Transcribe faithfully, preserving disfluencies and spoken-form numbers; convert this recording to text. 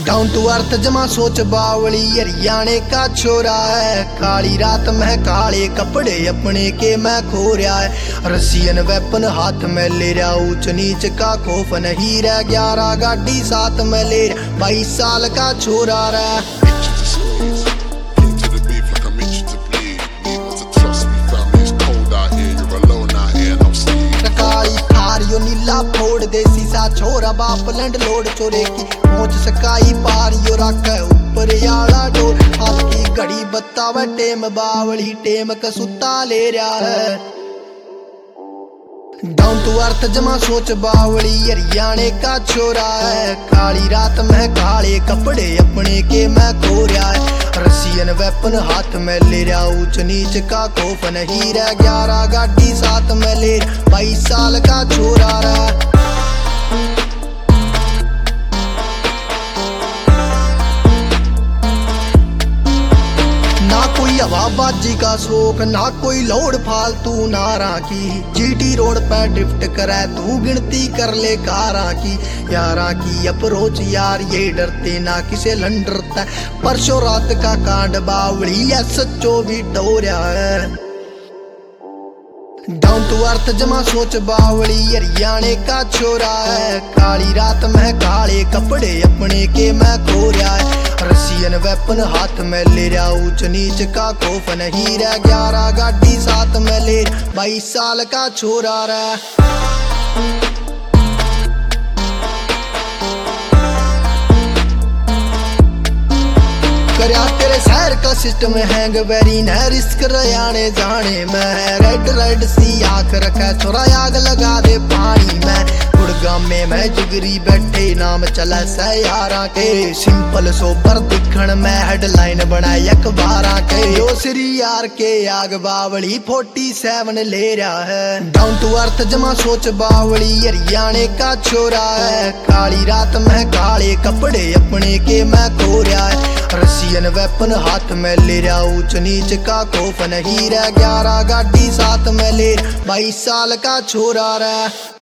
Down to earth जमा सोच बावली हरियाणे का छोरा है। काली रात में काले कपड़े अपने के मैं खो रहा है। रसियन वेपन हाथ में ले रहा, ऊंच नीच का खौफ नहीं रह। ग्यारह गाड़ी साथ में ले रहा, बाईस साल का छोरा रहा। नीला फोड़ दे शीशा छोरा बाप लैंड लोड चोरे की पहुंच सकाई पार यो रख ऊपर याला डोर। हाथ की घड़ी बतावे टेम बावली टेम का सुता ले रहा है। डाउन टू अर्थ जमा सोच बावली हरियाणे का छोरा है। काली रात में काले कपड़े अपने के मैं खो रहा है। रसियन वेपन हाथ में ले रहा, ऊंच नीच का खौफ नहीं रह। ग्यारह गाड़ी साथ में ले, बाईस साल का छोरा रहा। ना कोई हवाबाजी का शौक, ना कोई लोड फालतू नारा की। जीटी रोड पे ड्रिफ्ट करे तू गिनती कर ले कारा की। यारा की अप्रोच यार ये डरते ना किसे लंडरता। परसों रात का कांड बावली है सच्चो भी डोरा है। डाउन टू अर्थ जमा सोच बावली हरियाणे का छोरा है। काली रात में काले कपड़े अपने के मैं खो रहा है। रसियन वेपन हाथ में ले रहा, ऊंच नीच का खौफ नहीं रह। ग्यारह गाड़ी साथ में ले, बाईस साल का छोरा रहा। करया तेरे शहर का सिस्टम हैंग वेरी न रिस्क रयाने जाने में। रेड रेड सी आंख रखा छोरा आग लगा दे पानी में। गुड़गाम में मैं जिगरी बैठे नाम चला सयारा के। सिंपल सोबर दिखण में हेडलाइन बनाए अखबारा के। यो श्री यार के आग बावली फोर्टी सेवन ले रहा है। डाउन टू अर्थ जमा सोच बावली हरियाणे का छोरा है। काली रात में काले कपड़े अपने के मैं खो रहा है। रसियन वेपन हाथ में ले रहा, ऊंच नीच का खौफ नहीं रह। ग्यारह गाड़ी साथ में ले, बाईस साल का छोरा रहा।